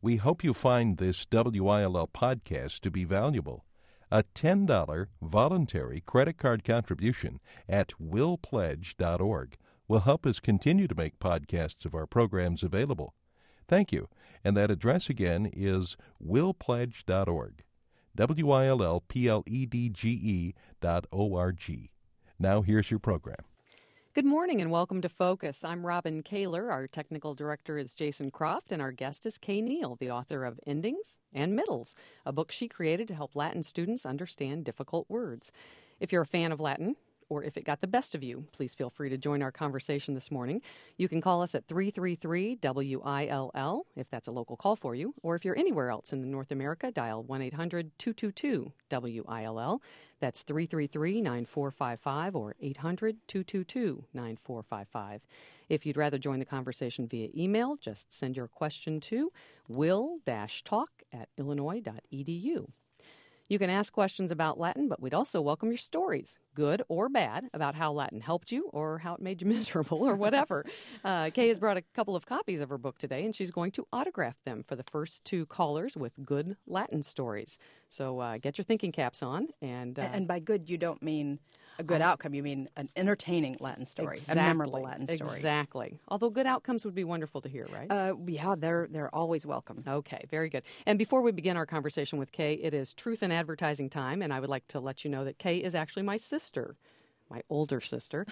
We hope you find this WILL podcast to be valuable. A $10 voluntary credit card contribution at willpledge.org will help us continue to make podcasts of our programs available. Thank you. And that address again is willpledge.org. WILLPLEDGE.org. Now here's your program. Good morning and welcome to Focus. I'm Robin Kaler. Our technical director is Jason Croft, and our guest is Kay Neal, the author of Endings and Middles, a book she created to help Latin students understand difficult words. If you're a fan of Latin, or if it got the best of you, please feel free to join our conversation this morning. You can call us at 333-WILL, if that's a local call for you, or if you're anywhere else in North America, dial 1-800-222-WILL. That's 333-9455 or 800-222-9455. If you'd rather join the conversation via email, just send your question to will-talk@illinois.edu. You can ask questions about Latin, but we'd also welcome your stories, good or bad, about how Latin helped you or how it made you miserable or whatever. Kay has brought a couple of copies of her book today, and she's going to autograph them for the first two callers with good Latin stories. So get your thinking caps on. And by good, you don't mean a good outcome. You mean an entertaining Latin story, exactly, a memorable Latin story. Exactly. Although good outcomes would be wonderful to hear, right? Yeah, they're always welcome. Okay, very good. And before we begin our conversation with Kay, it is truth and advertising time, and I would like to let you know that Kay is actually my sister. My older sister,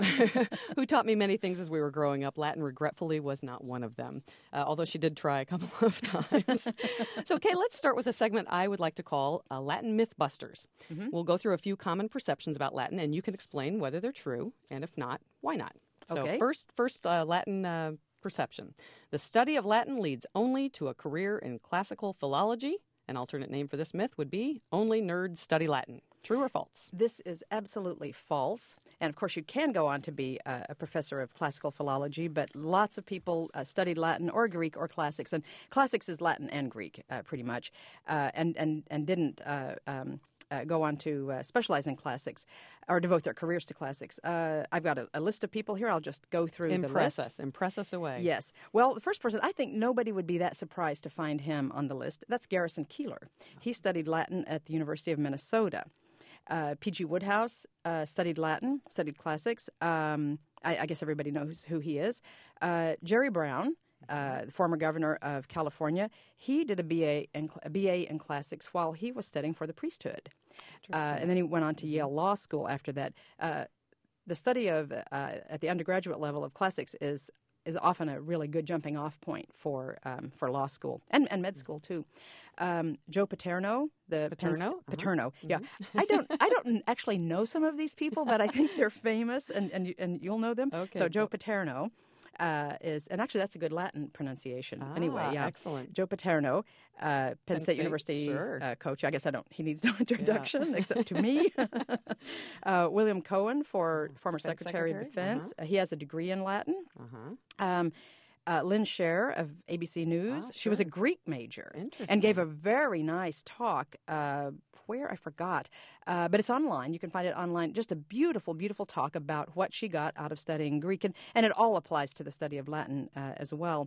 who taught me many things as we were growing up. Latin, regretfully, was not one of them, although she did try a couple of times. So, Kay, let's start with a segment I would like to call Latin Mythbusters. Mm-hmm. We'll go through a few common perceptions about Latin, and you can explain whether they're true, and if not, why not. So, okay. First Latin perception. The study of Latin leads only to a career in classical philology. An alternate name for this myth would be only nerds study Latin. True or false? This is absolutely false. And, of course, you can go on to be a professor of classical philology, but lots of people studied Latin or Greek or classics. And classics is Latin and Greek, pretty much, and didn't go on to specialize in classics or devote their careers to classics. I've got a list of people here. I'll just go through the list. Impress us away. Yes. Well, the first person, I think nobody would be that surprised to find him on the list. That's Garrison Keillor. He studied Latin at the University of Minnesota. P.G. Woodhouse studied Latin, studied classics. I guess everybody knows who he is. Jerry Brown, the former governor of California, he did a BA in classics while he was studying for the priesthood. And then he went on to Yale Law School after that. The study of at the undergraduate level of classics is often a really good jumping off point for law school and med school too. Joe Paterno, Paterno, Paterno, yeah. I don't actually know some of these people, but I think they're famous, and you'll know them. Okay. So Joe Paterno is, and actually that's a good Latin pronunciation. Anyway, yeah. Excellent. Joe Paterno, Penn State University sure. Coach. I guess he needs no introduction except to me. William Cohen, former Secretary of Defense. Uh-huh. He has a degree in Latin. Uh-huh. Lynn Sher of ABC News. Sure. She was a Greek major Interesting. and gave a very nice talk. Where I forgot, but it's online. You can find it online. Just a beautiful, beautiful talk about what she got out of studying Greek, and it all applies to the study of Latin as well.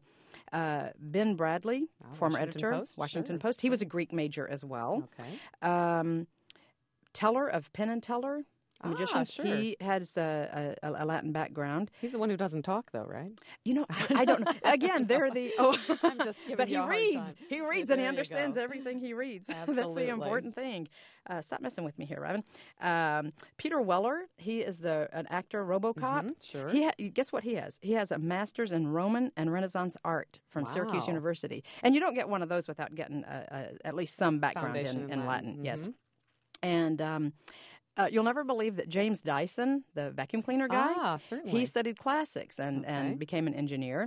Ben Bradley, former editor, Washington Post. He was a Greek major as well. Okay. Teller of Penn and Teller. Magician. Sure. He has a Latin background. He's the one who doesn't talk, though, right? You know, I don't know. Again, they're the I'm just giving but you he a hard reads. time. He reads There and he you understands go. everything he reads. Absolutely. That's the important thing. Stop messing with me here, Robin. Peter Weller. He is an actor, RoboCop. Mm-hmm, sure. Guess what he has? He has a master's in Roman and Renaissance art from Syracuse Wow. University, and you don't get one of those without getting at least some background in Latin. Mm-hmm. Yes, and. You'll never believe that James Dyson, the vacuum cleaner guy, certainly. he studied classics and became an engineer.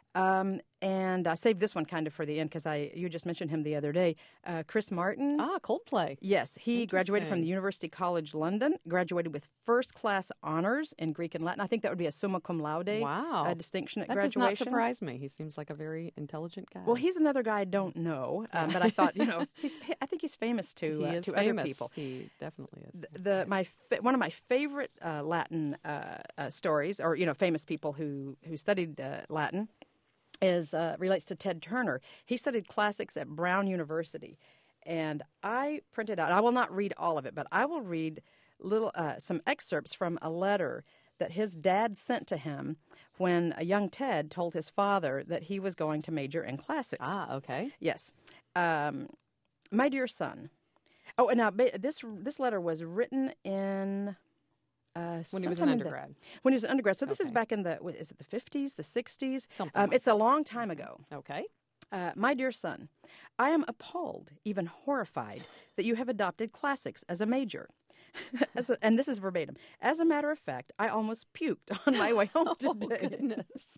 And I saved this one kind of for the end because you just mentioned him the other day. Chris Martin. Coldplay. Yes, he graduated from the University College London, graduated with first-class honors in Greek and Latin. I think that would be a summa cum laude distinction at graduation. That does not surprise me. He seems like a very intelligent guy. Well, he's another guy I don't know, but I thought, I think he's famous to other people. He definitely is. One of my favorite Latin stories, or famous people who studied Latin. is relates to Ted Turner. He studied classics at Brown University, and I printed out. I will not read all of it, but I will read some excerpts from a letter that his dad sent to him when a young Ted told his father that he was going to major in classics. Ah, okay. Yes. My dear son. Oh, and now this letter was written in when he was an undergrad. When he was an undergrad. So this is Okay. back in is it the 50s, the 60s? Something like it's a long time ago. Okay. My dear son, I am appalled, even horrified, that you have adopted classics as a major. And this is verbatim. As a matter of fact, I almost puked on my way home today. Oh, goodness.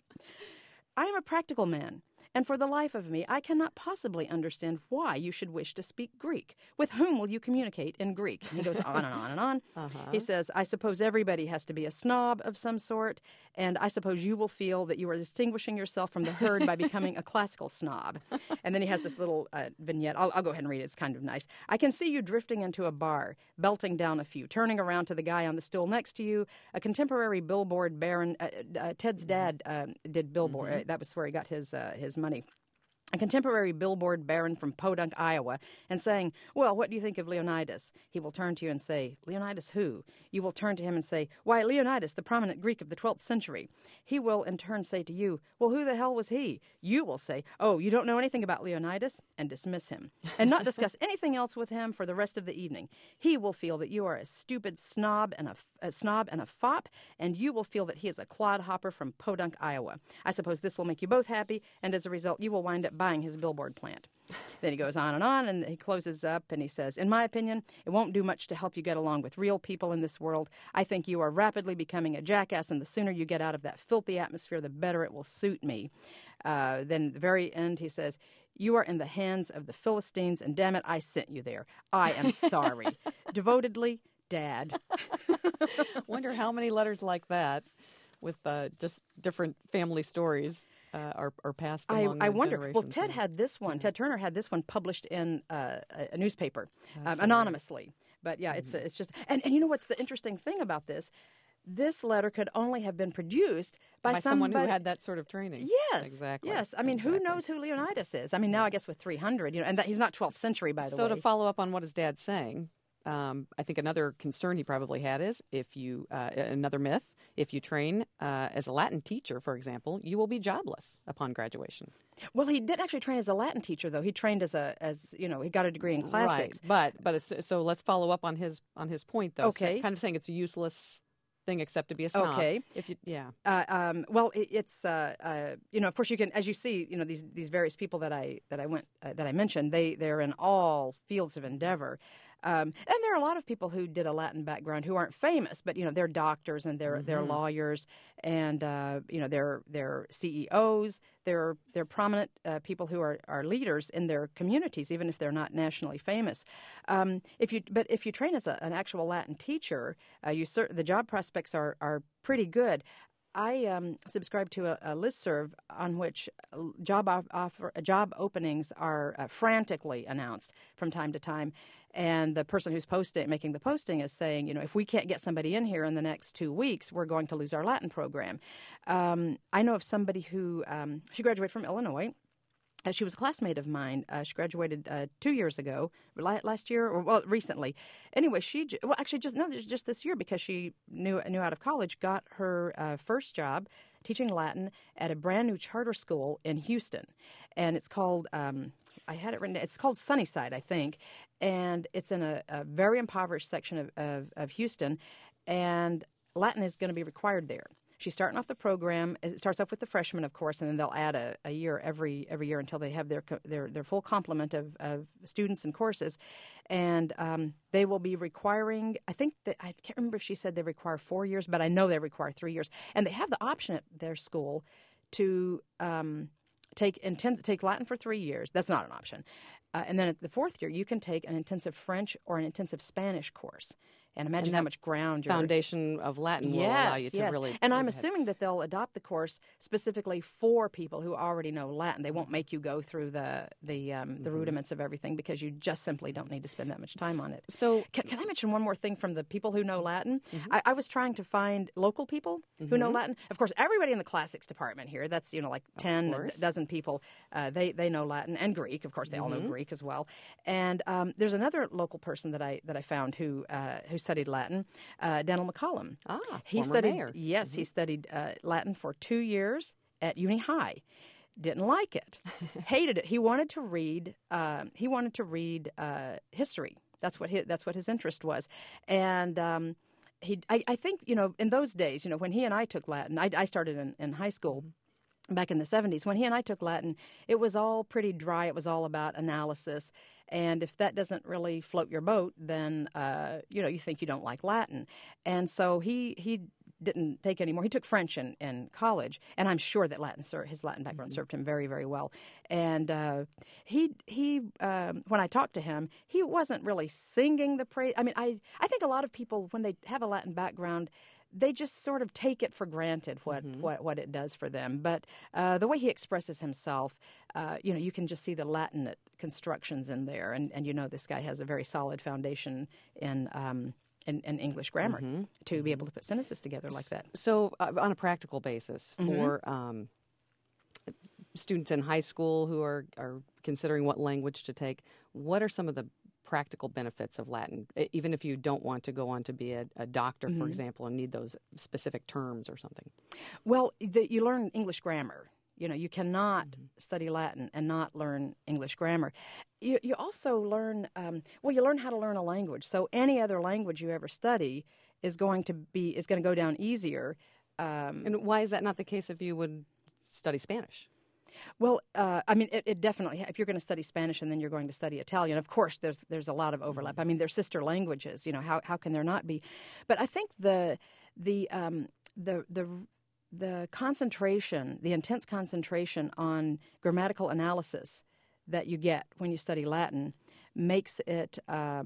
I am a practical man, and for the life of me, I cannot possibly understand why you should wish to speak Greek. With whom will you communicate in Greek? And he goes on and on and on. He says, I suppose everybody has to be a snob of some sort, and I suppose you will feel that you are distinguishing yourself from the herd by becoming a classical snob. And then he has this little vignette. I'll go ahead and read it. It's kind of nice. I can see you drifting into a bar, belting down a few, turning around to the guy on the stool next to you, a contemporary billboard baron. Ted's dad did billboard. That was where he got his money. A contemporary billboard baron from Podunk, Iowa, and saying, well, what do you think of Leonidas? He will turn to you and say, Leonidas who? You will turn to him and say, why, Leonidas, the prominent Greek of the 12th century. He will in turn say to you, well, who the hell was he? You will say, oh, you don't know anything about Leonidas, and dismiss him, and not discuss anything else with him for the rest of the evening. He will feel that you are a stupid snob and a fop, and you will feel that he is a clodhopper from Podunk, Iowa. I suppose this will make you both happy, and as a result, you will wind up buying his billboard plant. Then he goes on, and he closes up, and he says, in my opinion, it won't do much to help you get along with real people in this world. I think you are rapidly becoming a jackass, and the sooner you get out of that filthy atmosphere, the better it will suit me. Then at the very end, he says, you are in the hands of the Philistines, and damn it, I sent you there. I am sorry. Devotedly, Dad. Wonder how many letters like that with just different family stories are passed along. I the wonder. Well, generations. Ted had this one. Ted Turner had this one published in a newspaper anonymously. But yeah, it's just and you know what's the interesting thing about this? This letter could only have been produced by someone somebody who had that sort of training. Yes, exactly. Yes, I mean, who knows who Leonidas is? I mean, now I guess with 300, and he's not 12th century, by the way. So to follow up on what his dad's saying, I think another concern he probably had is if you another myth. If you train as a Latin teacher, for example, you will be jobless upon graduation. Well, he didn't actually train as a Latin teacher, though. He trained he got a degree in classics. Right, but so let's follow up on his point, though. Okay, so kind of saying it's a useless thing except to be a snob. Okay, if you well, it's of course you can, as you see, these various people that I mentioned, they're in all fields of endeavor. And there are a lot of people who did a Latin background who aren't famous, but they're doctors and they're lawyers and they're CEOs. They're prominent people who are leaders in their communities, even if they're not nationally famous. If you train as an actual Latin teacher, the job prospects are pretty good. I subscribe to a listserv on which job openings are frantically announced from time to time. And the person who's making the posting is saying, if we can't get somebody in here in the next 2 weeks, we're going to lose our Latin program. I know of somebody who she graduated from Illinois. She was a classmate of mine. She graduated 2 years ago, last year, or recently. Anyway, just this year, because she knew out of college, got her first job teaching Latin at a brand new charter school in Houston, and it's called. I had it written. It's called Sunnyside, I think, and it's in a very impoverished section of Houston, and Latin is going to be required there. She's starting off the program. It starts off with the freshmen, of course, and then they'll add a year every year until they have their full complement of students and courses. And they will be requiring, I can't remember if she said they require 4 years, but I know they require 3 years. And they have the option at their school to take Latin for 3 years. That's not an option. And then at the fourth year, you can take an intensive French or an intensive Spanish course. And imagine how much ground your foundation of Latin will allow you to really. And I'm assuming that they'll adopt the course specifically for people who already know Latin. They won't make you go through the rudiments of everything because you just simply don't need to spend that much time on it. So, can I mention one more thing from the people who know Latin? I was trying to find local people who know Latin. Of course, everybody in the classics department here, that's like 10, a dozen people, they know Latin and Greek. Of course, they all know Greek as well. And there's another local person that I found who studied Latin, Daniel McCollum. He studied mayor. Yes, he studied Latin for 2 years at Uni High. Didn't like it, hated it. He wanted to read. History. That's what his interest was, and I think in those days, when he and I took Latin, I started in high school. Back in the 70s, when he and I took Latin, it was all pretty dry. It was all about analysis. And if that doesn't really float your boat, then, you think you don't like Latin. And so he didn't take any more. He took French in college, and I'm sure that his Latin background served him very, very well. And when I talked to him, he wasn't really singing the praise. I mean, I think a lot of people, when they have a Latin background, they just sort of take it for granted what it does for them. But the way he expresses himself, you can just see the Latin constructions in there, and this guy has a very solid foundation in English grammar to be able to put sentences together like that. So, on a practical basis, for students in high school who are considering what language to take, what are some of the practical benefits of Latin, even if you don't want to go on to be a doctor, for example, and need those specific terms or something? Well, you learn English grammar. You cannot study Latin and not learn English grammar. You also learn, you learn how to learn a language. So any other language you ever study is going to go down easier. And why is that not the case if you would study Spanish? Well, it definitely. If you're going to study Spanish and then you're going to study Italian, of course, there's a lot of overlap. I mean, they're sister languages. How can there not be? But I think the concentration, the intense concentration on grammatical analysis that you get when you study Latin makes it.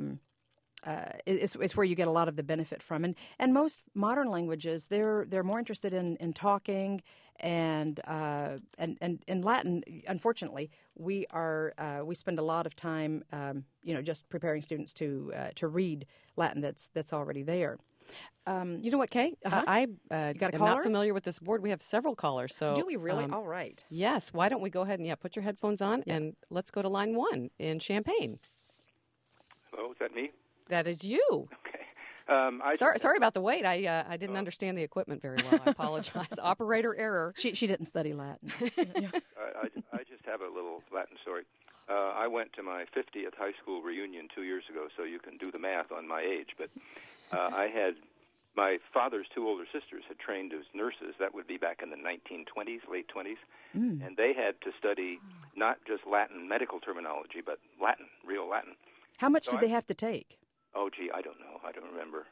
Is where you get a lot of the benefit from, and most modern languages they're more interested in talking, and in Latin, unfortunately, we spend a lot of time just preparing students to read Latin that's already there. You know what, Kay? I am not familiar with this board. We have several callers. So do we really? All right. Yes. Why don't we go ahead and put your headphones on and let's go to line 1 in Champaign. Hello, is that me? That is you. Okay. Sorry about the wait. I didn't understand the equipment very well. I apologize. Operator error. She didn't study Latin. I just have a little Latin story. I went to my 50th high school reunion 2 years ago, so you can do the math on my age. But I had my father's 2 older sisters had trained as nurses. That would be back in the 1920s, late 20s. And they had to study not just Latin medical terminology, but Latin, real Latin. How much did they have to take? Oh, gee, I don't know. I don't remember.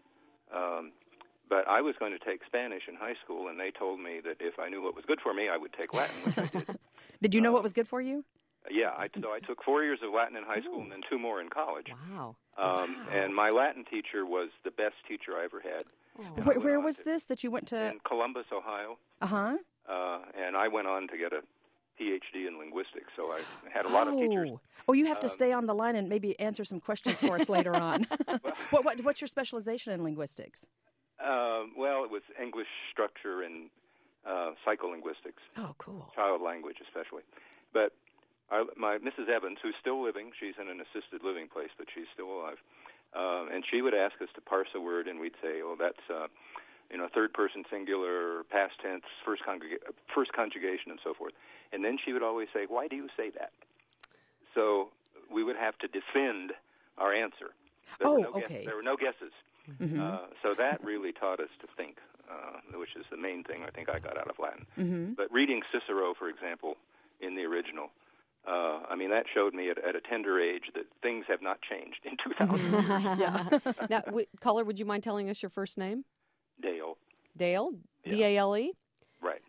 But I was going to take Spanish in high school, and they told me that if I knew what was good for me, I would take Latin, which I did. Did you know what was good for you? Yeah, so I took 4 years of Latin in high school and then 2 more in college. Wow. And my Latin teacher was the best teacher I ever had. Where was this that you went to? In Columbus, Ohio. Uh-huh. And I went on to get a PhD in linguistics, so I had a lot of teachers. Oh, you have to stay on the line and maybe answer some questions for us later on. What's your specialization in linguistics? Well, it was English structure and psycholinguistics. Oh, cool. Child language especially. But my Mrs. Evans, who's still living, she's in an assisted living place, but she's still alive, and she would ask us to parse a word, and we'd say, oh, that's third person singular, past tense, first conjugation, and so forth. And then she would always say, why do you say that? So we would have to defend our answer. Okay. There were no guesses. So that really taught us to think, which is the main thing I think I got out of Latin. But reading Cicero, for example, in the original, that showed me at a tender age that things have not changed in 2000 years. Now, caller, would you mind telling us your first name? Dale. Dale? Yeah. D-A-L-E? Right.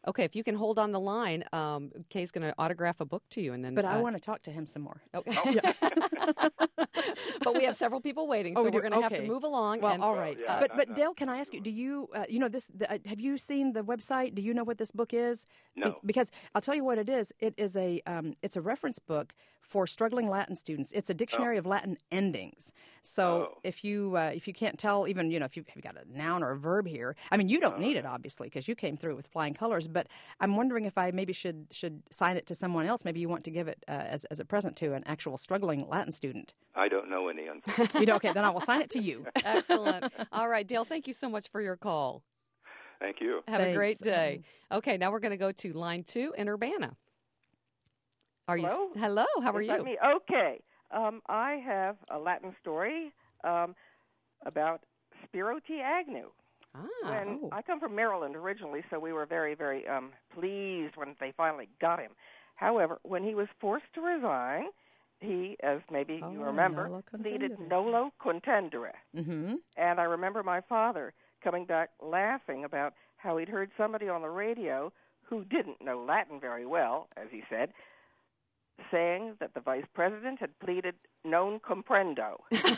Okay, if you can hold on the line, Kay's going to autograph a book to you, and then. But I want to talk to him some more. Okay. But we have several people waiting, so we're going to have to move along. Well, and, all right. yeah, but Dale, can I ask you? Do you this? Have you seen the website? Do you know what this book is? No. Because I'll tell you what it is. It is it's a reference book for struggling Latin students. It's a dictionary of Latin endings. So if you can't tell, even if you've got a noun or a verb here, I mean, you don't need it obviously because you came through with flying colors. But I'm wondering if I maybe should sign it to someone else. Maybe you want to give it as a present to an actual struggling Latin student. I don't know any, unfortunately. You don't? Okay, then I will sign it to you. Excellent. All right, Dale, thank you so much for your call. Thank you. Have a great Thanks. day. Okay, now we're going to go to line 2 in Urbana. Hello? Hello, how are Is that you? me? Okay. I have a Latin story about Spiro T. Agnew. When I come from Maryland originally, so we were very, very pleased when they finally got him. However, when he was forced to resign, he, as maybe you remember, pleaded nolo contendere. Mm-hmm. And I remember my father coming back laughing about how he'd heard somebody on the radio who didn't know Latin very well, as he said, saying that the vice president had pleaded non comprendo.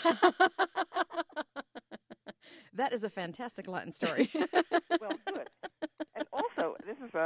That is a fantastic Latin story. Well, good. And also, this is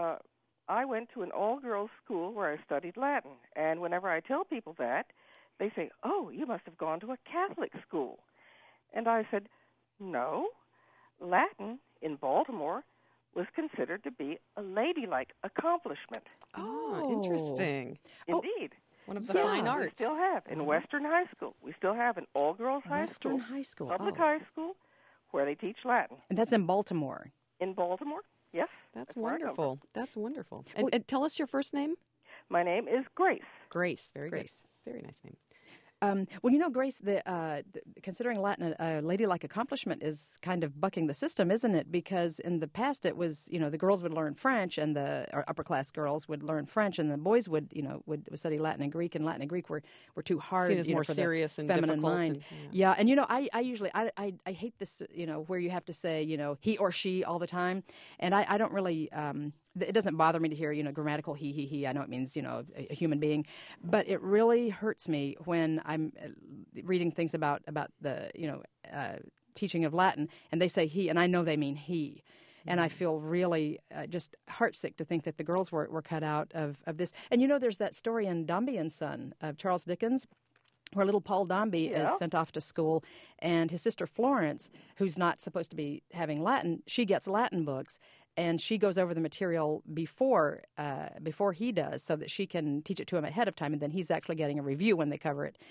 I went to an all-girls school where I studied Latin, and whenever I tell people that, they say, "Oh, you must have gone to a Catholic school." And I said, "No, Latin in Baltimore was considered to be a ladylike accomplishment." Oh, interesting. Indeed. One of the So fine we arts. still have in Western High School. We still have an all-girls high Western school, High School. public Oh. high school, where they teach Latin. And that's in Baltimore. In Baltimore, yes. That's where I come from. wonderful. That's wonderful. And tell us your first name. My name is Grace. Grace. Very Grace. good. Very nice name. Well, Grace, considering Latin a ladylike accomplishment is kind of bucking the system, isn't it? Because in the past it was, the girls would learn French, and the upper class girls would learn French, and the boys would study Latin and Greek, and Latin and Greek were too hard, Seen as more for serious the and feminine difficult mind. and- Yeah, and I usually I hate this, where you have to say he or she all the time, and I don't really. It doesn't bother me to hear, grammatical he. I know it means, a human being. But it really hurts me when I'm reading things about the, teaching of Latin, and they say he, and I know they mean he. And I feel really just heartsick to think that the girls were cut out of this. And, there's that story in Dombey and Son of Charles Dickens, where little Paul Dombey is sent off to school, and his sister Florence, who's not supposed to be having Latin, she gets Latin books, and she goes over the material before he does, so that she can teach it to him ahead of time, and then he's actually getting a review when they cover it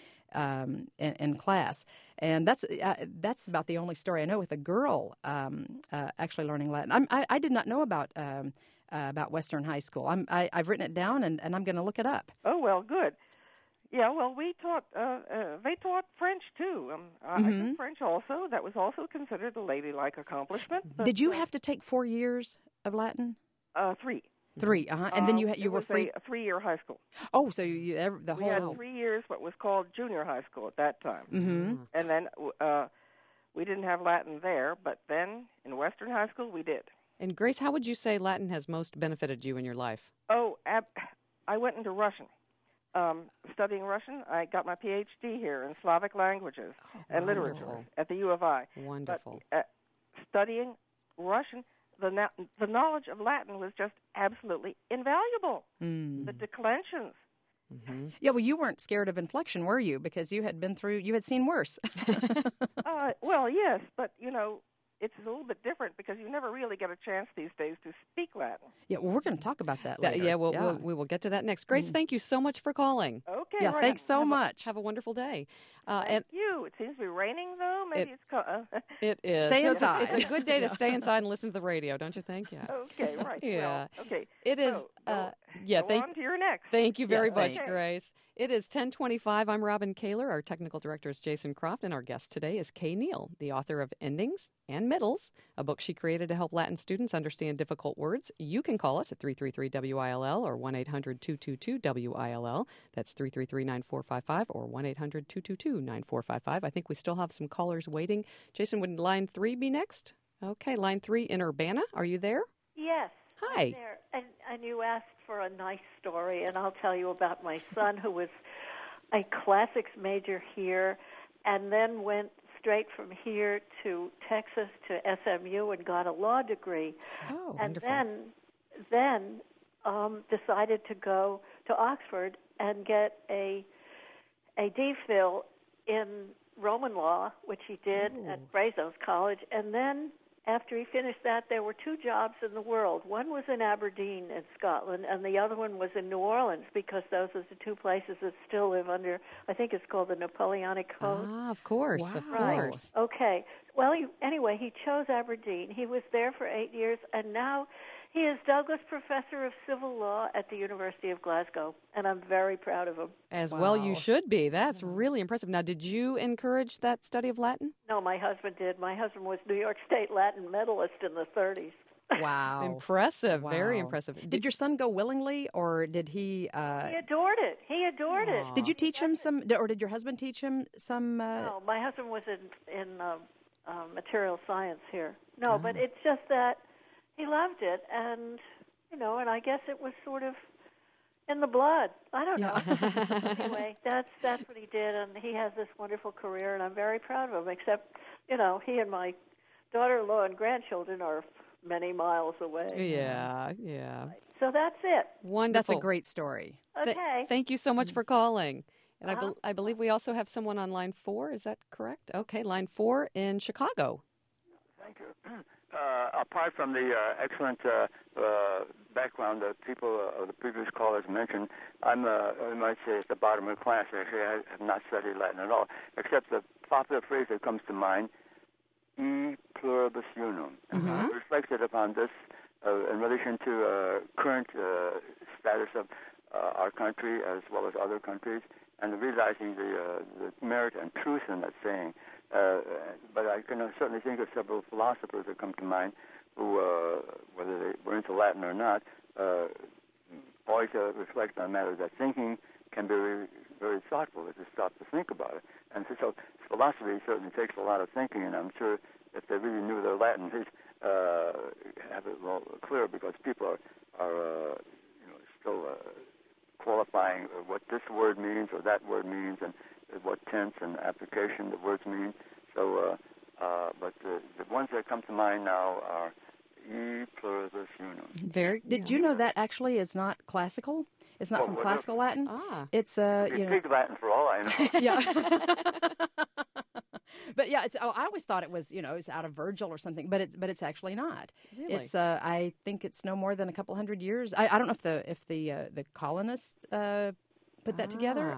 in class. And that's about the only story I know with a girl actually learning Latin. I did not know about Western High School. I've written it down, and I'm going to look it up. Oh, well, good. Yeah, well, we taught. They taught French too. I took French also. That was also considered a ladylike accomplishment. But, Did you have to take 4 years of Latin? 3? 3, and then you were free. A 3-year high school. Oh, so We whole. had 3 years, what was called junior high school at that time. Mm-hmm. And then we didn't have Latin there, but then in Western High School we did. And Grace, how would you say Latin has most benefited you in your life? Oh, I went into Russian. Studying Russian, I got my PhD here in Slavic languages and literature wonderful. at the U of I. Wonderful. But studying Russian, the knowledge of Latin was just absolutely invaluable. The declensions. Yeah, well, you weren't scared of inflection, were you? Because you had seen worse. Well, yes, but it's a little bit different because you never really get a chance these days to speak Latin. Yeah, well, we're going to talk about that later. We will get to that next. Grace, thank you so much for calling. Okay. Yeah, right. thanks so much. Have a wonderful day. Thank you. It seems to be raining, though. Maybe It is. Stay So inside. It's a good day to stay inside and listen to the radio, don't you think? Yeah. Okay, right. Yeah. Well, okay. It is. Go Thank on to your next. Thank you very much, thanks. Grace. It is 10:25. I'm Robin Kaler. Our technical director is Jason Croft, and our guest today is Kay Neal, the author of Endings and Middles, a book she created to help Latin students understand difficult words. You can call us at 333-WILL or 1-800-222-WILL. That's 333-9455 or 1-800-222-9455. I think we still have some callers waiting. Jason, would line 3 be next? Okay, line 3 in Urbana. Are you there? Yes. Hi. There. And you asked for a nice story, and I'll tell you about my son, who was a classics major here, and then went straight from here to Texas to SMU and got a law degree. Oh, and wonderful. then decided to go to Oxford and get a DPhil in Roman law, which he did at Brazos College. And then after he finished that, there were two jobs in the world. One was in Aberdeen in Scotland, and the other one was in New Orleans, because those are the two places that still live under, I think it's called the Napoleonic Code. Ah, of course, Wow. of course. Okay. Well, anyway, he chose Aberdeen. He was there for 8 years, and now he is Douglas Professor of Civil Law at the University of Glasgow, and I'm very proud of him. As well you Wow. should be. That's really impressive. Now, did you encourage that study of Latin? No, my husband did. My husband was New York State Latin medalist in the 30s. Wow. Impressive. Very Wow. impressive. Did your son go willingly, or did he? He adored it. He adored it. Did you teach him some, or did your husband teach him some? No, my husband was in material science here. No, but it's just that he loved it, and and I guess it was sort of in the blood. I don't know. Anyway, that's what he did, and he has this wonderful career, and I'm very proud of him. Except, he and my daughter-in-law and grandchildren are many miles away. Yeah. So that's it. Wonderful. That's a great story. Okay. Thank you so much for calling. And I believe we also have someone on line 4. Is that correct? Okay, line 4 in Chicago. Thank you. Apart from the excellent background that people the previous callers mentioned, I might say at the bottom of the class. Actually, I have not studied Latin at all, except the popular phrase that comes to mind, e pluribus unum. And reflected upon this in relation to current status of our country as well as other countries, and realizing the merit and truth in that saying. But I can certainly think of several philosophers that come to mind who, whether they were into Latin or not, always reflect on matters that thinking can be very, very thoughtful if you stop to think about it. And so philosophy certainly takes a lot of thinking, and I'm sure if they really knew their Latin, they'd have it well clear, because people are still qualifying what this word means or that word means, and what tense and application the words mean. So, but the ones that come to mind now are e pluribus unum. Did you know that actually is not classical? It's not from classical Latin. It's Greek Latin for all I know. Yeah. But yeah, I always thought it was it's out of Virgil or something, but it's actually not. Really? It's I think it's no more than a couple hundred years. I don't know if the colonists put that together.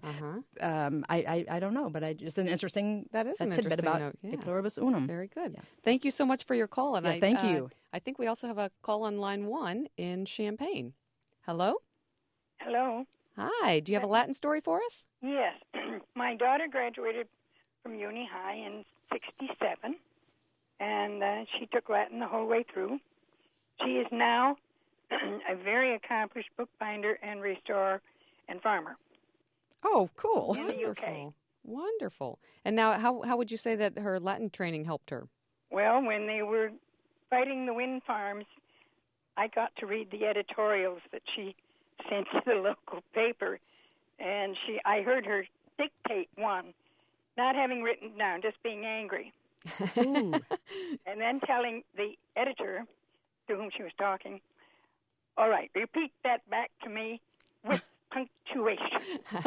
I don't know, but just an interesting that is an tidbit interesting about note. Yeah. e pluribus unum. Very good. Yeah. Thank you so much for your call. And Yeah, thank you. I think we also have a call on line 1 in Champaign. Hello? Hello. Hi. Do you have a Latin story for us? Yes. My daughter graduated from Uni High in '67, and she took Latin the whole way through. She is now a very accomplished bookbinder and restorer and farmer. Oh, cool. In the UK. Wonderful. And now, how would you say that her Latin training helped her? Well, when they were fighting the wind farms, I got to read the editorials that she sent to the local paper, and I heard her dictate one, not having written down, just being angry. And then telling the editor to whom she was talking, all right, repeat that back to me with punctuation.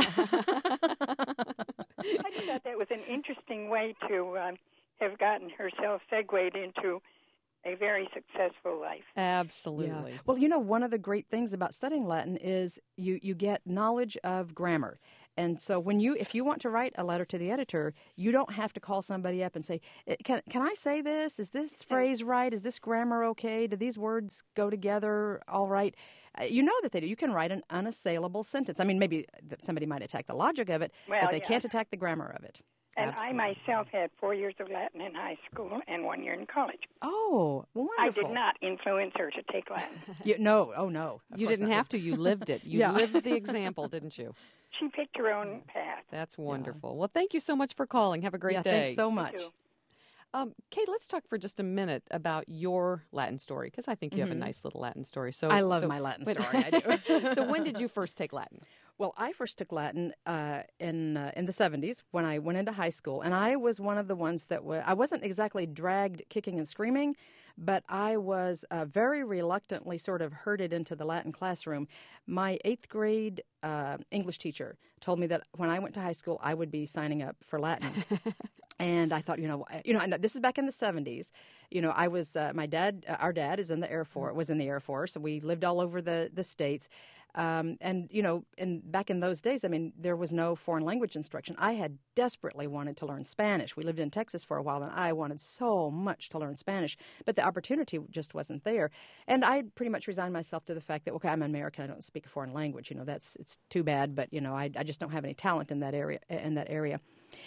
I just thought that was an interesting way to have gotten herself segued into a very successful life. Absolutely. Yeah. Well, one of the great things about studying Latin is you get knowledge of grammar. And so if you want to write a letter to the editor, you don't have to call somebody up and say, can I say this? Is this phrase right? Is this grammar okay? Do these words go together all right? You know that they do. You can write an unassailable sentence. I mean, maybe somebody might attack the logic of it, but they can't attack the grammar of it. And Absolutely. I myself had 4 years of Latin in high school and 1 year in college. Oh, wonderful. I did not influence her to take Latin. No. You didn't have to. You lived it. You lived the example, didn't you? She picked her own path. That's wonderful. Yeah. Well, thank you so much for calling. Have a great day. Thanks so much. Kate, let's talk for just a minute about your Latin story, because I think you have a nice little Latin story. So I love my Latin story. I do. So when did you first take Latin? Well, I first took Latin in the 70s when I went into high school, and I was one of the ones that I wasn't exactly dragged kicking and screaming, but I was very reluctantly sort of herded into the Latin classroom. My 8th grade English teacher told me that when I went to high school, I would be signing up for Latin. And I thought, and this is back in the 70s. I was my dad. Our dad is in the Air Force. Was in the Air Force. So we lived all over the states. And back in those days, I mean, there was no foreign language instruction. I had desperately wanted to learn Spanish. We lived in Texas for a while, and I wanted so much to learn Spanish, but the opportunity just wasn't there. And I pretty much resigned myself to the fact that, okay, I'm American. I don't speak a foreign language. It's too bad, but I just don't have any talent in that area.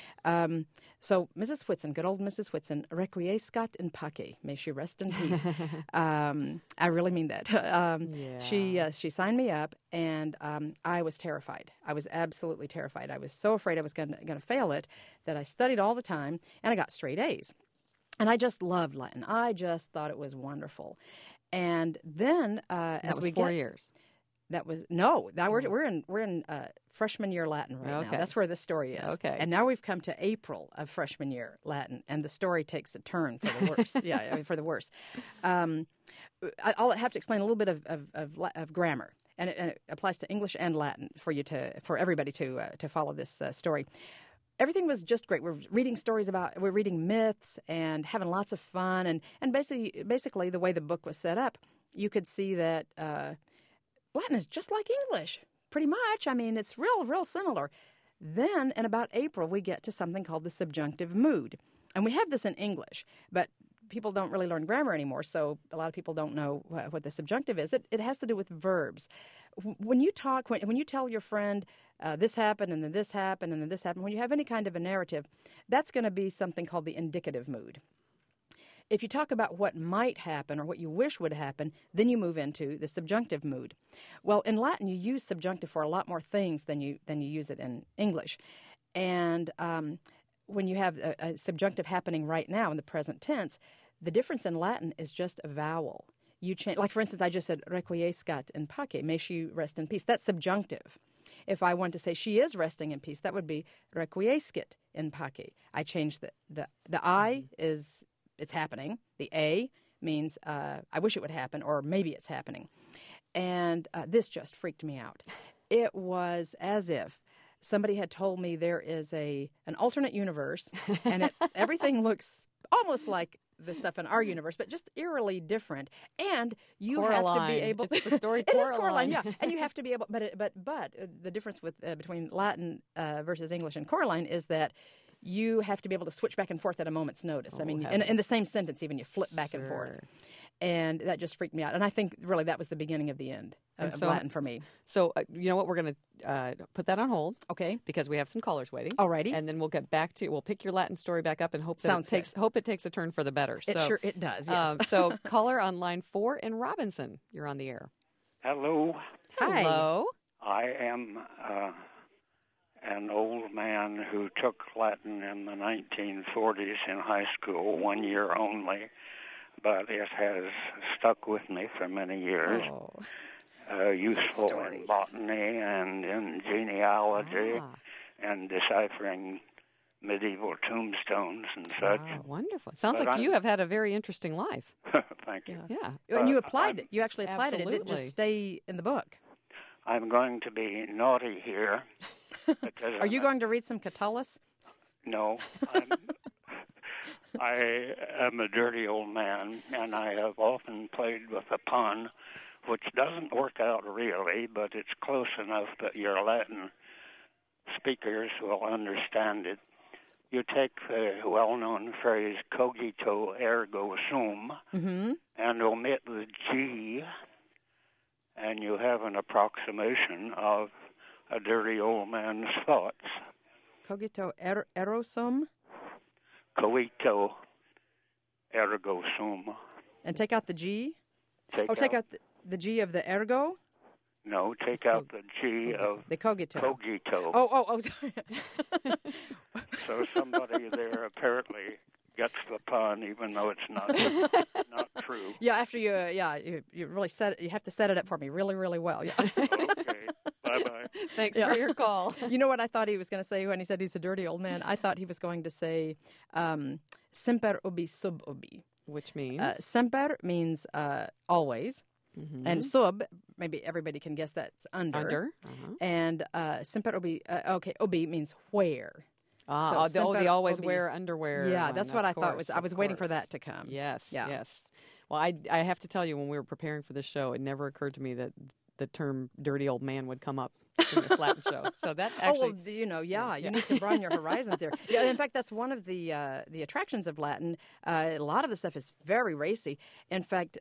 So Mrs. Whitson, good old Mrs. Whitson, requiescat in pace, may she rest in peace. I really mean that. She signed me up, and I was terrified. I was absolutely terrified. I was so afraid I was going to fail it that I studied all the time, and I got straight A's. And I just loved Latin. I just thought it was wonderful. And then as we 4 years. That was no. Now we're in freshman year Latin right now. That's where the story is. Okay. And now we've come to April of freshman year Latin, and the story takes a turn for the worse. For the worse. I'll have to explain a little bit of grammar, and it applies to English and Latin for everybody to follow this story. Everything was just great. We're reading myths and having lots of fun, and basically the way the book was set up, you could see that. Latin is just like English, pretty much. I mean, it's real similar. Then, in about April, we get to something called the subjunctive mood. And we have this in English, but people don't really learn grammar anymore, so a lot of people don't know what the subjunctive is. It has to do with verbs. When you talk, when you tell your friend, this happened, and then this happened, and then this happened, when you have any kind of a narrative, that's going to be something called the indicative mood. If you talk about what might happen or what you wish would happen, then you move into the subjunctive mood. Well, in Latin, you use subjunctive for a lot more things than you use it in English. And when you have a subjunctive happening right now in the present tense, the difference in Latin is just a vowel. You change, like for instance, I just said requiescat in pace, may she rest in peace. That's subjunctive. If I want to say she is resting in peace, that would be requiescit in pace. I changed the I is. It's happening. The A means I wish it would happen, or maybe it's happening. And this just freaked me out. It was as if somebody had told me there is an alternate universe, and everything looks almost like the stuff in our universe, but just eerily different. And you Coraline. have to be able. It's the story. It is Coraline, yeah. And you have to be able. But the difference between Latin versus English and Coraline is that. You have to be able to switch back and forth at a moment's notice. I mean, in the same sentence, even you flip back and forth. And that just freaked me out. And I think really that was the beginning of the end of Latin for me. So you know what? We're going to put that on hold. Okay. Because we have some callers waiting. Alrighty. And then we'll get back to we'll pick your Latin story back up and hope it takes a turn for the better. It does, yes. So caller on line 4 in Robinson, you're on the air. Hello. Hi. Hello. I am an old man who took Latin in the 1940s in high school, 1 year only, but it has stuck with me for many years. Useful in botany and in genealogy and deciphering medieval tombstones and such. Wonderful. Sounds like you have had a very interesting life. Thank you. Yeah. And you applied it. You actually applied Absolutely. it. It didn't just stay in the book. I'm going to be naughty here. Are you going to read some Catullus? No. I am a dirty old man, and I have often played with a pun, which doesn't work out really, but it's close enough that your Latin speakers will understand it. You take the well-known phrase cogito ergo sum and omit the G, and you have an approximation of a dirty old man's thoughts. Cogito ergo sum? Cogito ergo sum. And take out the G? Take out the G of the ergo? No, take out the G of the cogito. Cogito. Oh, sorry. So somebody there apparently gets the pun, even though it's not not true. Yeah, after you really you have to set it up for me really, really well. Yeah. Okay. Bye-bye. Thanks for your call. You know what I thought he was going to say when he said he's a dirty old man? I thought he was going to say semper ubi sub ubi. Which means? Semper means always. Mm-hmm. And sub, maybe everybody can guess that's under. Under. Uh-huh. And semper ubi, ubi means where. Ah, So they always ubi. wear underwear. Yeah, one, that's what of I thought. course, I was of waiting for course. that to come. Yes, Yeah. yes. Well, I have to tell you, when we were preparing for this show, it never occurred to me that the term "dirty old man" would come up in this Latin show. So that actually, you need to broaden your horizons there. Yeah, in fact, that's one of the attractions of Latin. A lot of the stuff is very racy. In fact,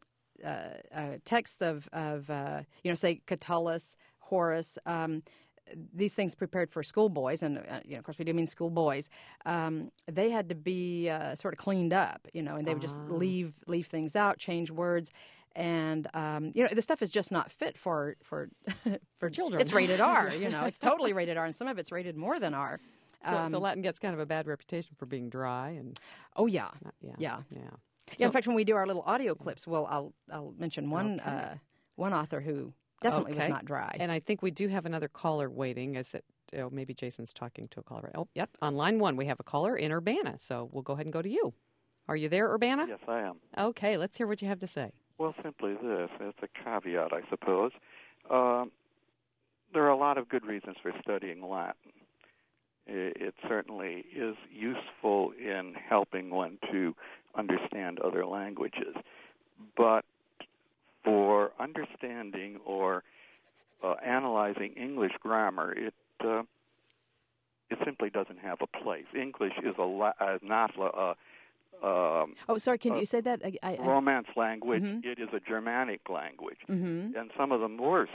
texts of say Catullus, Horace. These things prepared for schoolboys, and of course we do mean schoolboys. They had to be sort of cleaned up, and they would just leave things out, change words, and the stuff is just not fit for children. It's rated R. It's totally rated R, and some of it's rated more than R. So Latin gets kind of a bad reputation for being dry and. Oh yeah. Yeah. In fact, when we do our little audio clips, I'll mention one author who definitely was not dry. And I think we do have another caller waiting. Maybe Jason's talking to a caller. Right? Oh, yep. On line 1, we have a caller in Urbana. So we'll go ahead and go to you. Are you there, Urbana? Yes, I am. Okay, let's hear what you have to say. Well, simply this. It's a caveat, I suppose. There are a lot of good reasons for studying Latin. It certainly is useful in helping one to understand other languages. But for understanding or analyzing English grammar, it simply doesn't have a place. English is not sorry, can you say that? Romance language. Mm-hmm. It is a Germanic language. Mm-hmm. And some of the worst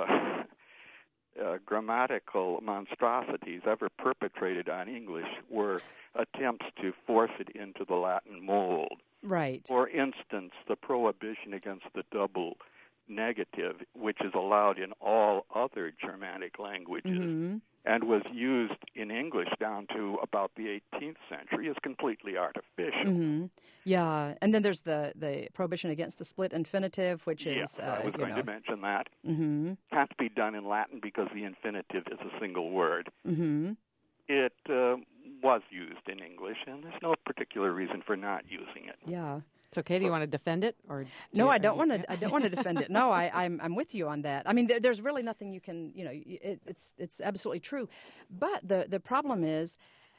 grammatical monstrosities ever perpetrated on English were attempts to force it into the Latin mold. Right. For instance, the prohibition against the double negative, which is allowed in all other Germanic languages, mm-hmm. and was used in English down to about the 18th century, is completely artificial. Mm-hmm. Yeah, and then there's the prohibition against the split infinitive, which is... I was going to mention that. Mm-hmm. Can't be done in Latin because the infinitive is a single word. Mm-hmm. It was used in English, and there's no particular reason for not using it. Yeah. So, Kay, do you want to defend it, or no? I don't want to. I don't want to defend it. No, I'm with you on that. I mean, there's really nothing you can. It's absolutely true. But the problem is,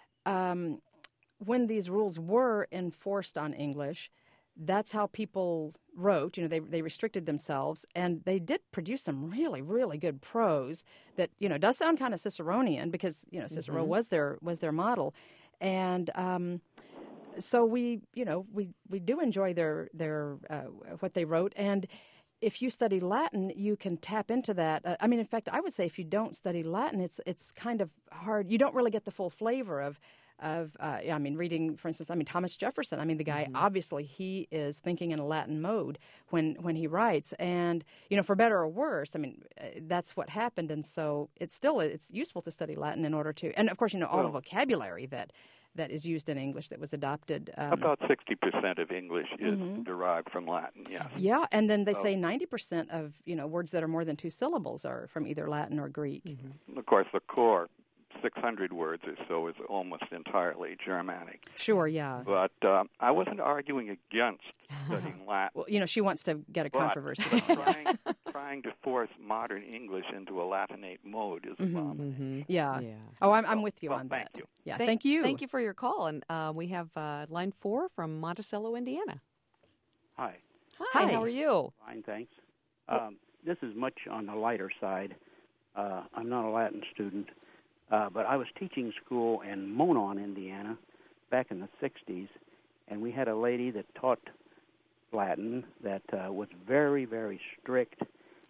when these rules were enforced on English, that's how people wrote. They restricted themselves, and they did produce some really, really good prose that does sound kind of Ciceronian because Cicero mm-hmm. was their model, and. So we do enjoy their what they wrote, and if you study Latin, you can tap into that. In fact, I would say if you don't study Latin, it's kind of hard. You don't really get the full flavor of reading, for instance, Thomas Jefferson. The guy, mm-hmm. obviously, he is thinking in a Latin mode when he writes. And, for better or worse, that's what happened. And so it's useful to study Latin in order to, and of course, all the vocabulary that is used in English that was adopted. About 60% of English is mm-hmm. derived from Latin, yes. Yeah, and then they say 90% of, words that are more than 2 syllables are from either Latin or Greek. Mm-hmm. Of course, the core 600 words or so is almost entirely Germanic. Sure, yeah. But I wasn't arguing against studying Latin. Well, she wants to get a controversy. Trying to force modern English into a Latinate mode is abominable. Mm-hmm. Yeah. Oh, I'm with you on that. Thank you. Yeah, thank you. Thank you for your call. And we have line 4 from Monticello, Indiana. Hi. Hi, how are you? Fine, thanks. This is much on the lighter side. I'm not a Latin student, but I was teaching school in Monon, Indiana, back in the 60s, and we had a lady that taught Latin that was very, very strict,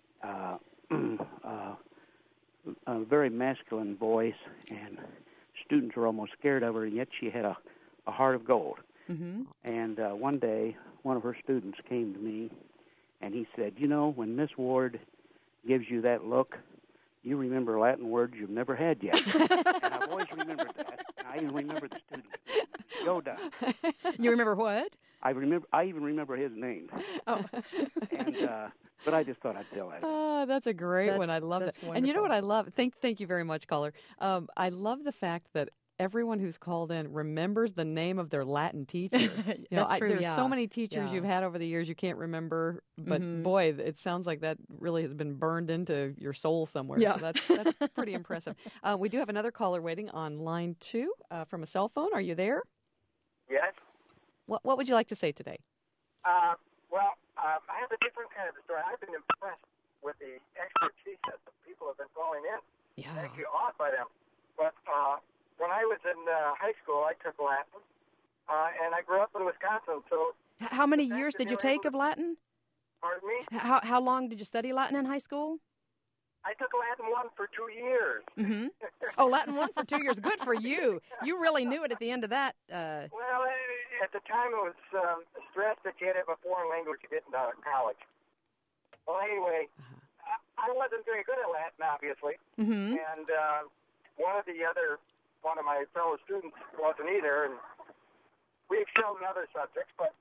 a very masculine voice, and students were almost scared of her, and yet she had a heart of gold. Mm-hmm. And one day, one of her students came to me, and he said, when Miss Ward gives you that look, you remember Latin words you've never had yet. And I've always remembered that. And I even remember the student. Yoda. You remember what? I even remember his name. Oh. But I just thought I'd tell that. Oh, that's a great one. I love that. Wonderful. And you know what I love? Thank you very much, caller. I love the fact that everyone who's called in remembers the name of their Latin teacher. That's true. There's so many teachers Yeah. you've had over the years you can't remember, but boy, it sounds like that really has been burned into your soul somewhere. Yeah. So that's pretty impressive. We do have another caller waiting on line 2 from a cell phone. Are you there? Yes. What would you like to say today? I have a different kind of a story. I've been impressed with the expertise that the people have been calling in. Yeah. Actually awed by them. But when I was in high school, I took Latin, and I grew up in Wisconsin. So, how many years did you take of Latin? Pardon me? How long did you study Latin in high school? I took Latin 1 for 2 years. Mm-hmm. Oh, Latin 1 for 2 years. Good for you. You really knew it at the end of that. Well, at the time it was stressed that you had to have a foreign language to get into college. Well, anyway, I wasn't very good at Latin, obviously. Mm-hmm. And one of my fellow students wasn't either, and we excelled in other subjects, but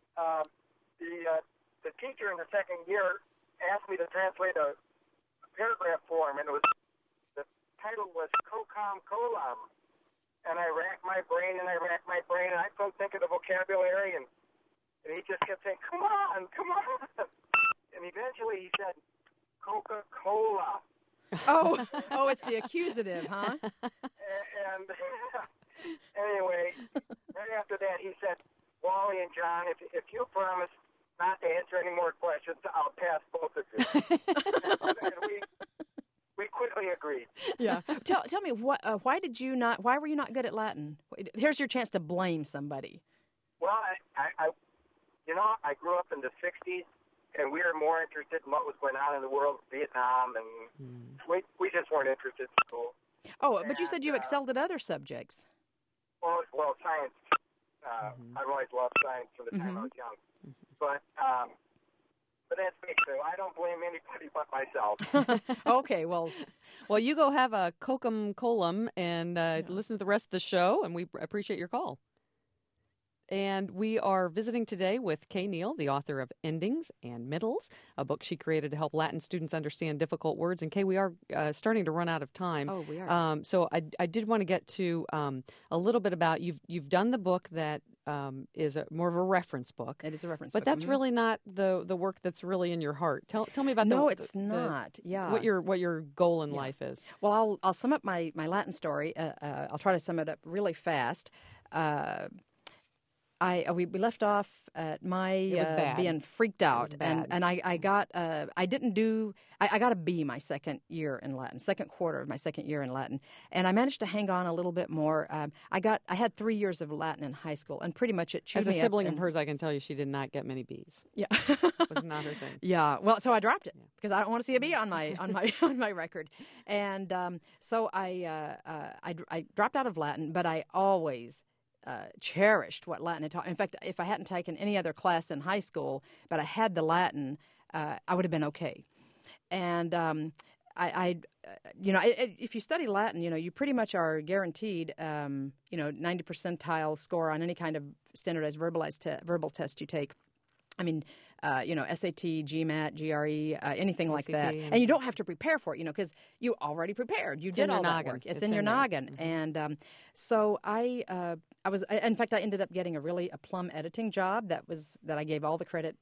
the teacher in the second year asked me to translate a paragraph for him, and the title was Cocam Colam. And I racked my brain, and I couldn't think of the vocabulary, and he just kept saying, come on. And eventually he said, Coca-Cola. Oh, it's the accusative, huh? And anyway, right after that he said, Wally and John, if you promise not to answer any more questions, I'll pass both of you. And we quickly agreed. Yeah. Tell me why were you not good at Latin? Here's your chance to blame somebody. Well, I grew up in the 60s, and we were more interested in what was going on in the world, Vietnam, and we just weren't interested in school. Oh, but you said you excelled at other subjects. Well, science. I've always loved science from the time I was young. But that's me too. I don't blame anybody but myself. Okay, well, you go have a Cocam Colam and listen to the rest of the show, and we appreciate your call. And we are visiting today with Kay Neal, the author of Endings and Middles, a book she created to help Latin students understand difficult words. And Kay, we are starting to run out of time. Oh, we are. So I did want to get to a little bit about you've done the book that is more of a reference book. It is a reference book. But that's really not the work that's really in your heart. Tell me about it's not. Yeah. What your goal in life is. Well, I'll sum up my Latin story. I'll try to sum it up really fast. We left off at my being freaked out, and I got I got a B my second year in Latin, second quarter of my second year in Latin, and I managed to hang on a little bit more. I had 3 years of Latin in high school, and pretty much it chewed As me a sibling up of hers, I can tell you she did not get many B's. Yeah, it was not her thing. Yeah, well, so I dropped it because I don't want to see a B on my on my record, and so I dropped out of Latin, but I always cherished what Latin had taught. In fact, if I hadn't taken any other class in high school, but I had the Latin, I would have been okay. And if you study Latin, you pretty much are guaranteed, 90 percentile score on any kind of standardized verbal test you take. I mean, SAT, GMAT, GRE, anything like that. And you don't have to prepare for it, because you already prepared. You did all that work. It's in your noggin. Mm-hmm. And so I ended up getting a plum editing job that I gave all the credit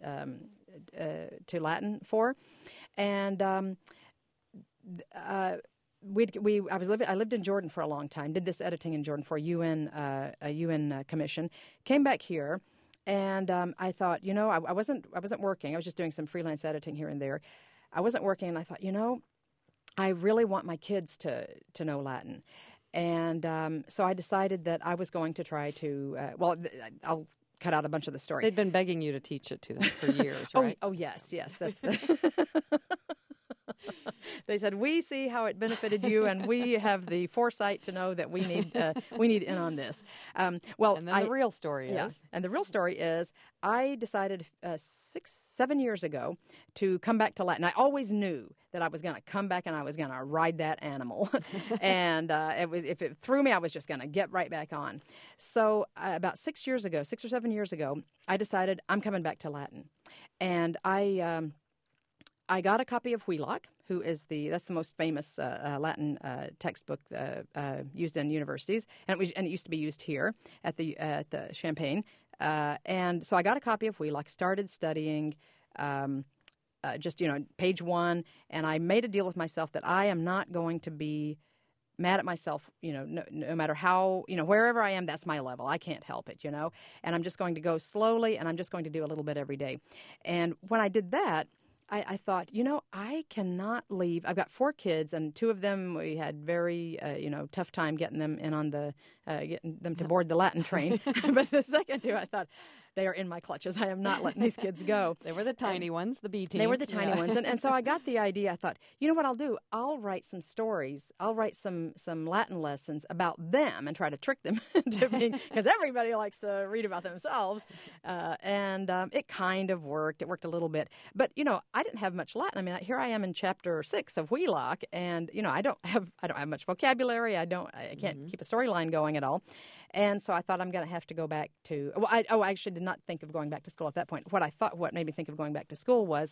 to Latin for. And I lived in Jordan for a long time, did this editing in Jordan for a UN commission, came back here. And I thought, I wasn't working. I was just doing some freelance editing here and there. I wasn't working, and I thought, I really want my kids to know Latin. And so I decided that I was going to try to, I'll cut out a bunch of the story. They'd been begging you to teach it to them for years, right? Oh yes, that's They said, we see how it benefited you, and we have the foresight to know that we need in on this. And then the real story is? And the real story is I decided 7 years ago to come back to Latin. I always knew that I was going to come back and I was going to ride that animal. And if it threw me, I was just going to get right back on. So about 6 or 7 years ago, I decided I'm coming back to Latin. And I got a copy of Wheelock, that's the most famous Latin textbook used in universities, and it used to be used here at the Champaign. And so I got a copy of Wheelock, started studying page 1, and I made a deal with myself that I am not going to be mad at myself, no matter how, wherever I am, that's my level. I can't help it, and I'm just going to go slowly, and I'm just going to do a little bit every day. And when I did that, I thought, I cannot leave. I've got 4 kids, and 2 of them we had very, tough time getting them in on getting them to board the Latin train. But the second 2, I thought, they are in my clutches. I am not letting these kids go. They were the tiny ones, the B team. They were the tiny ones. And so I got the idea. I thought, you know what I'll do? I'll write some stories. I'll write some Latin lessons about them and try to trick them into being, because everybody likes to read about themselves. And it kind of worked. It worked a little bit. But, I didn't have much Latin. I mean, here I am in chapter 6 of Wheelock, and, I don't have much vocabulary. I can't keep a storyline going at all. And so I thought I'm going to have to go back to, I actually did not think of going back to school at that point. What made me think of going back to school was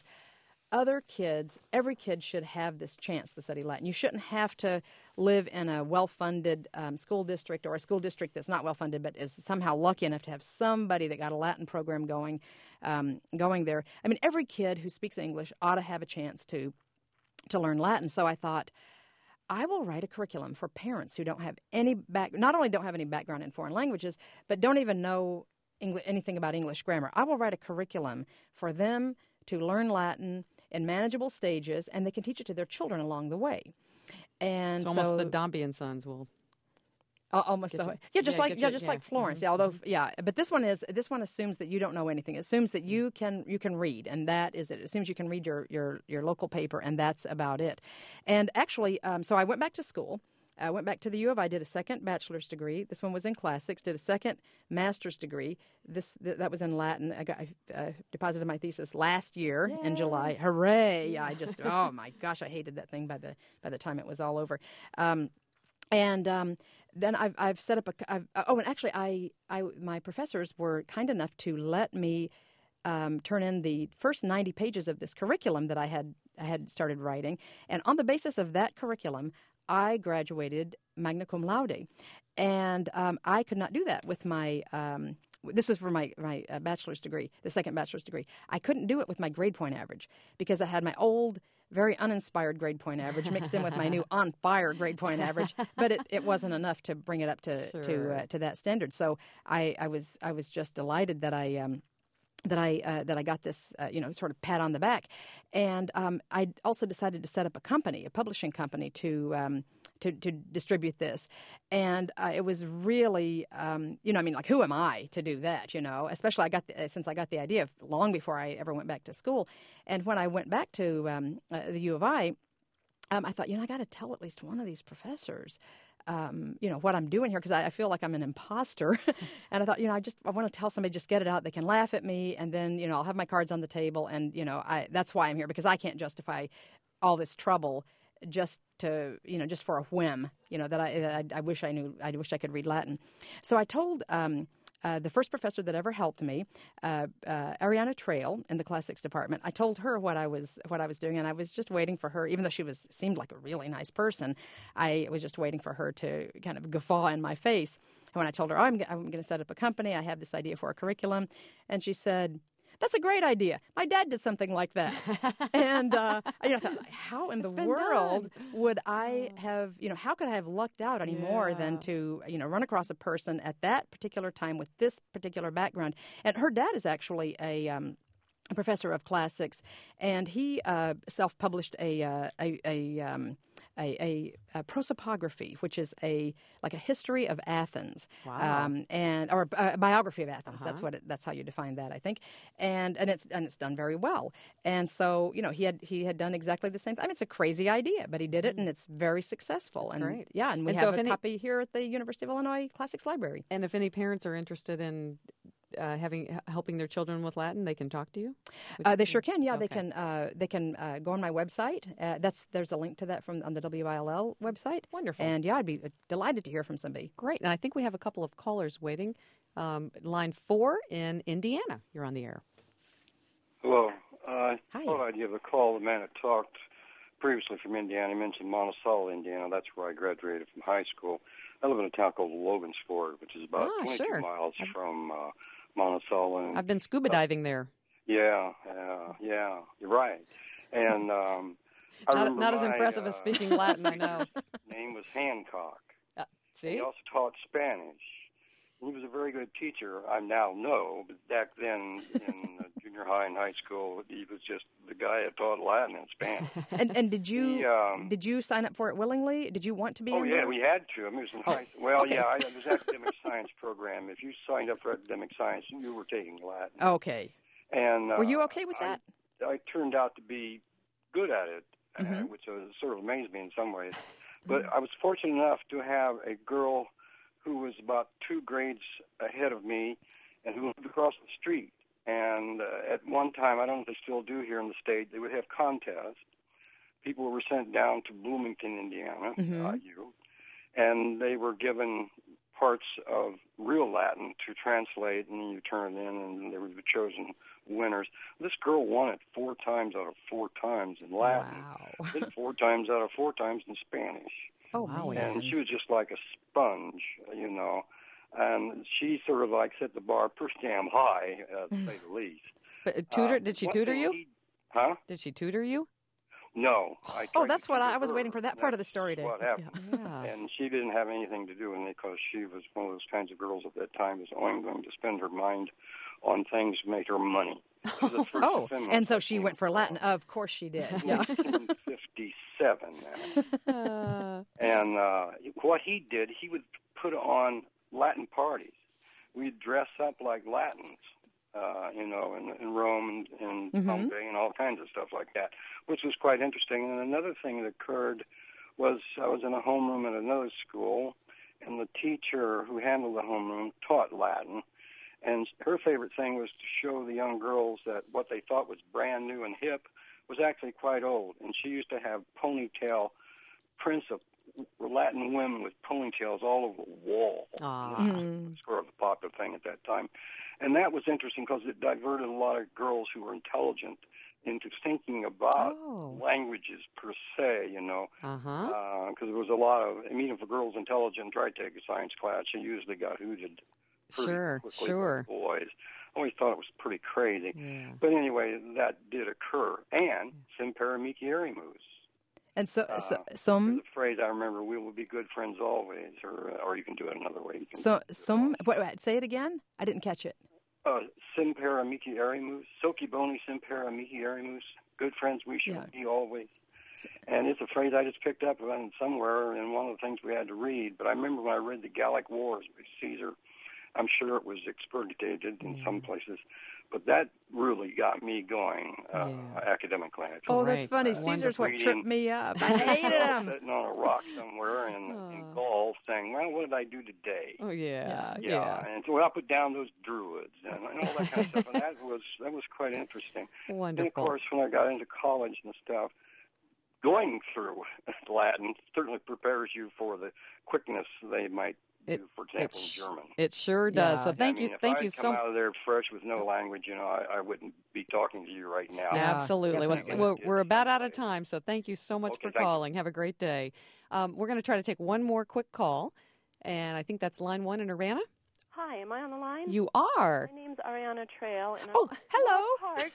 every kid should have this chance to study Latin. You shouldn't have to live in a well-funded school district or a school district that's not well-funded but is somehow lucky enough to have somebody that got a Latin program going there. I mean, every kid who speaks English ought to have a chance to learn Latin. So I thought, I will write a curriculum for parents who don't have not only don't have any background in foreign languages, but don't even know anything about English grammar. I will write a curriculum for them to learn Latin in manageable stages, and they can teach it to their children along the way. And so almost the Dombey and Sons will. Almost the way, just like Florence. Mm-hmm. Yeah, but this one assumes that you don't know anything. It assumes that you can read, and that is it. It assumes you can read your local paper, and that's about it. And actually, so I went back to school. I went back to the U of I, did a second bachelor's degree. This one was in classics. Did a second master's degree. That was in Latin. I deposited my thesis last year in July. Hooray! I just oh my gosh, I hated that thing by the time it was all over. Then I've set up my professors were kind enough to let me turn in the first 90 pages of this curriculum that I had started writing, and on the basis of that curriculum, I graduated magna cum laude, and I could not do that with my. This was for my bachelor's degree, the second bachelor's degree. I couldn't do it with my grade point average because I had my old, very uninspired grade point average mixed in with my new on fire grade point average, but it wasn't enough to bring it up to that standard. So I was just delighted that I got this, sort of pat on the back, and I also decided to set up a publishing company to distribute this, and it was really, who am I to do that? Especially since I got the idea long before I ever went back to school, and when I went back to the U of I thought, I got to tell at least one of these professors. What I'm doing here, because I feel like I'm an imposter. And I thought, I want to tell somebody, just get it out. They can laugh at me, and then, I'll have my cards on the table, and, that's why I'm here, because I can't justify all this trouble just for a whim, that I wish I could read Latin. So I told the first professor that ever helped me, Ariana Trail in the classics department, I told her what I was doing, and I was just waiting for her, even though she seemed like a really nice person, I was just waiting for her to kind of guffaw in my face. And when I told her, I'm going to set up a company, I have this idea for a curriculum, and she said, "That's a great idea. My dad did something like that." And I thought, how in the world would I have, how could I have lucked out any more than to, run across a person at that particular time with this particular background? And her dad is actually a professor of classics, and he self-published a prosopography, which is like a history of Athens, or a biography of Athens. That's how you define that, I think, and it's done very well. And so he had done exactly the same thing. I mean, it's a crazy idea, but he did it, and it's very successful. That's great. Yeah, and we have a copy here at the University of Illinois Classics Library. And if any parents are interested in helping their children with Latin, they can talk to you? They sure can. Yeah, Okay. they can go on my website. There's a link to that on the WILL website. Wonderful. And yeah, I'd be delighted to hear from somebody. Great. And I think we have a couple of callers waiting. Line 4 in Indiana. You're on the air. Hello. I thought I'd give a call. The man that talked previously from Indiana, he mentioned Monticello, Indiana. That's where I graduated from high school. I live in a town called Logansport, which is about 22 miles from Monticello. And, I've been scuba diving there. Yeah, you're right. And not as impressive as speaking Latin, I know. Name was Hancock. See? He also taught Spanish. He was a very good teacher. I now know, but back then in junior high and high school, he was just the guy that taught Latin and Spanish. And did you sign up for it willingly? Did you want to be? Oh in yeah, there? we had to. I mean, it was in high. Well, okay. Yeah, it was academic science program. If you signed up for academic science, you were taking Latin. Okay. And were you okay with that? I turned out to be good at it, which sort of amazed me in some ways. But I was fortunate enough to have a girl who was about 2 grades ahead of me and who lived across the street. And at one time, I don't know if they still do here in the state, they would have contests. People were sent down to Bloomington, Indiana, and they were given parts of real Latin to translate, and then you turn it in, and they would be chosen winners. This girl won it 4 times out of 4 times in Latin. Wow. Then 4 times out of 4 times in Spanish. Oh, wow. And she was just like a sponge, you know. And she sort of like set the bar pretty damn high, to say the least. But did she tutor you? Huh? Did she tutor you? No. That's what I was waiting for. That part of the story to. What happened? Yeah. And she didn't have anything to do with it because she was one of those kinds of girls at that time who was only going to spend her mind on things to make her money. And so she went for Latin. Of course she did. Yeah. 1957 now. And what he did, he would put on Latin parties. We'd dress up like Latins, you know, in Rome and Pompeii and all kinds of stuff like that, which was quite interesting. And another thing that occurred was I was in a homeroom at another school, and the teacher who handled the homeroom taught Latin. And her favorite thing was to show the young girls that what they thought was brand new and hip was actually quite old. And she used to have ponytail prints of Latin women with ponytails all over the wall. This was sort of a popular thing at that time. And that was interesting because it diverted a lot of girls who were intelligent into thinking about languages per se, you know. Because there was a lot of, I mean, if a girl's intelligent, tried to take a science class, she usually got hooted. Sure. Boys. I always thought it was pretty crazy. Yeah. But anyway, that did occur. And Semper Amici Erimus. And so there's a phrase I remember, we will be good friends always, or you can do it another way. Wait, say it again? I didn't catch it. Semper Amici Erimus. Soci boni Semper Amici Erimus. Good friends we shall be always. And it's a phrase I just picked up somewhere in one of the things we had to read. But I remember when I read the Gallic Wars by Caesar, I'm sure it was expurgated in some places, but that really got me going academically. That's funny. Caesar's what tripped me up. I hated him. Sitting on a rock somewhere in Gaul saying, well, what did I do today? Oh, yeah. And so I put down those druids and all that kind of stuff, and that was quite interesting. Wonderful. And, of course, when I got into college and stuff, going through Latin certainly prepares you for the quickness they might do, for example, in German. It sure does. So thank you so much. If I come out of there fresh with no language, you know, I wouldn't be talking to you right now. Absolutely. Well, we're about out of time, so thank you so much for calling. Have a great day. We're going to try to take one more quick call, and I think that's line 1 in Urbana. Hi, am I on the line? You are. My name's Ariana Trail. And hello.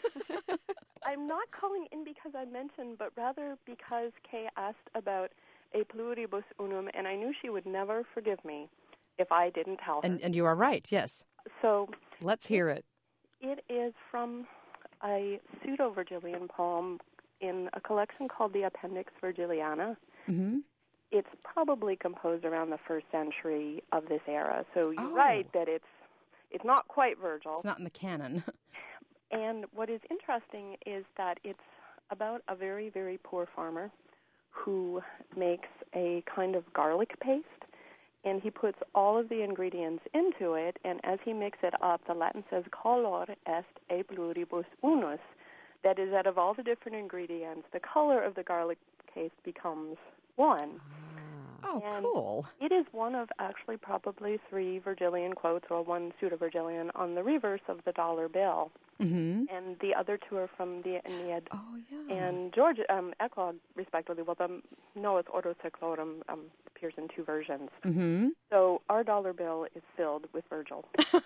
I'm not calling in because I mentioned, but rather because Kay asked about a pluribus unum, and I knew she would never forgive me if I didn't tell her. And you are right, yes. So let's hear it. It is from a pseudo-Virgilian poem in a collection called the Appendix Virgiliana. Mm-hmm. It's probably composed around the 1st century of this era. So you're Oh. right that it's not quite Virgil. It's not in the canon. And what is interesting is that it's about a very, very poor farmer who makes a kind of garlic paste, and he puts all of the ingredients into it, and as he mixes it up, the Latin says, color est e pluribus unus. That is, out of all the different ingredients, the color of the garlic paste becomes one. Oh, And cool. It is one of actually probably 3 Virgilian quotes, or 1 pseudo-Virgilian, on the reverse of the dollar bill. Mm-hmm. And the other 2 are from the Aeneid and George Eclogue, respectively. Well, the Noah's Ordo Seclorum appears in 2 versions. Mm-hmm. So our dollar bill is filled with Virgil.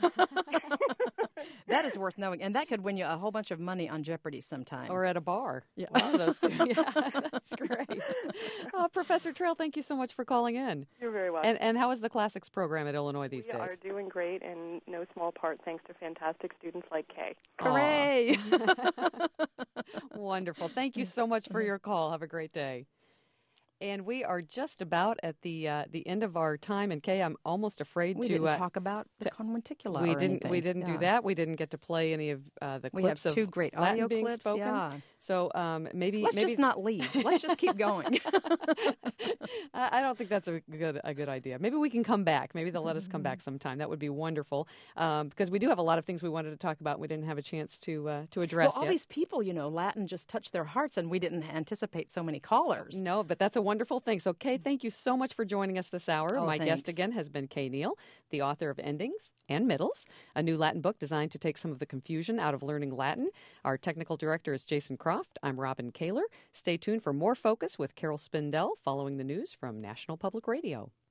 That is worth knowing. And that could win you a whole bunch of money on Jeopardy sometime. Or at a bar. Yeah. One of those 2. Yeah, that's great. Professor Trail, thank you so much for calling in. You're very welcome. And how is the classics program at Illinois these We days? are doing great, and no small part thanks to fantastic students like Kay. Hooray! Wonderful. Thank you so much for your call. Have a great day. And we are just about at the end of our time. And Kay, I'm almost afraid We to didn't talk about the conventicula. We or didn't. anything. We didn't do that. We didn't get to play any of the We clips have of 2 great Latin audio being clips. spoken. Yeah. So maybe Let's just not leave. Let's just keep going. I don't think that's a good idea. Maybe we can come back. Maybe they'll let us come back sometime. That would be wonderful because we do have a lot of things we wanted to talk about. We didn't have a chance to address. Well, all yet. these people, Latin just touched their hearts, and we didn't anticipate so many callers. No, but that's a wonderful thing. So, Kay, thank you so much for joining us this hour. Oh, My guest thanks. again has been Kay Neal, the author of Endings and Middles, a new Latin book designed to take some of the confusion out of learning Latin. Our technical director is Jason Croft. I'm Robin Kaler. Stay tuned for more Focus with Carol Spindell following the news from National Public Radio.